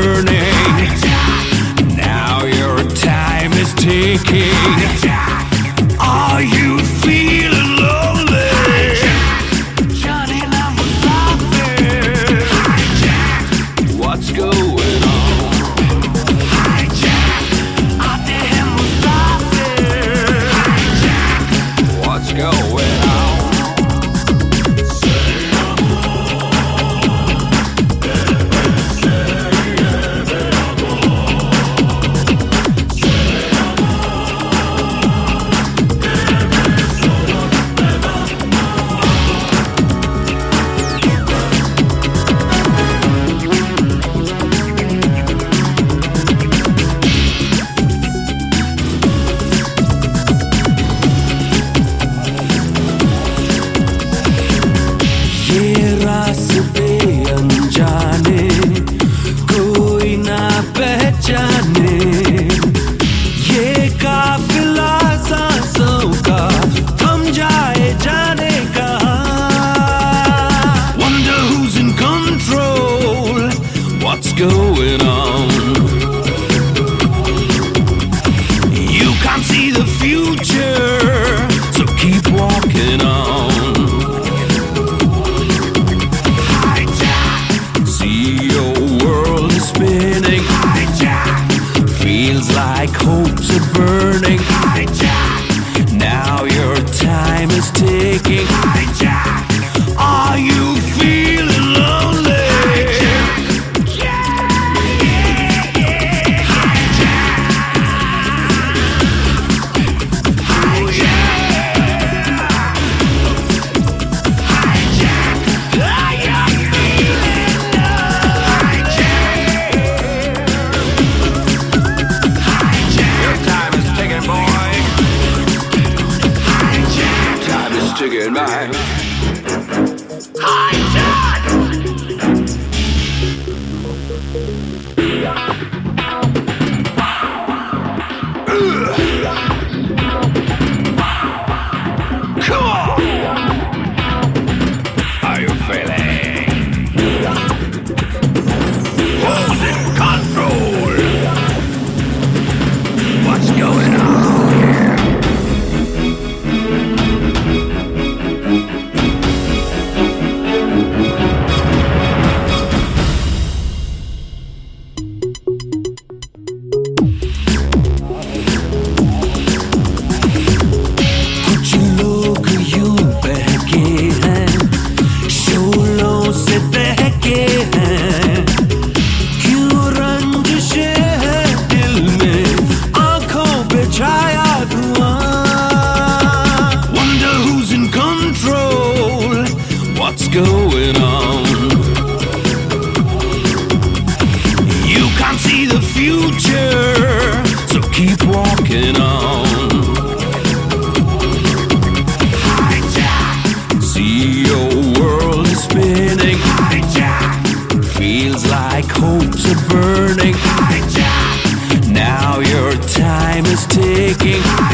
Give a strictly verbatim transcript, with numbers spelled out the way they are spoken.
burning. Now your time is ticking. Are you feeling lonely? Johnny number five. What's going on? Out there in what's going on? अनजाने कोई ना पहचाने ये काफिला सांसों का थम जाए जाने का. Wonder who's in control, what's going on? You can't see the future, so keep walking on. Feels like hopes are burning. Hijack. Now your time is ticking. Hijack. Are you feeling lonely? Hijack. Yeah, yeah, yeah. Hijack. Hijack. Hijack. Are you feeling lonely? Chicken man. Hijack! Cool! How you feeling? Who's in control? What's going on here? What's going on? You can't see the future, so keep walking on. Hijack. See your world is spinning. Hijack. Feels like hopes are burning. Hijack. Now your time is ticking.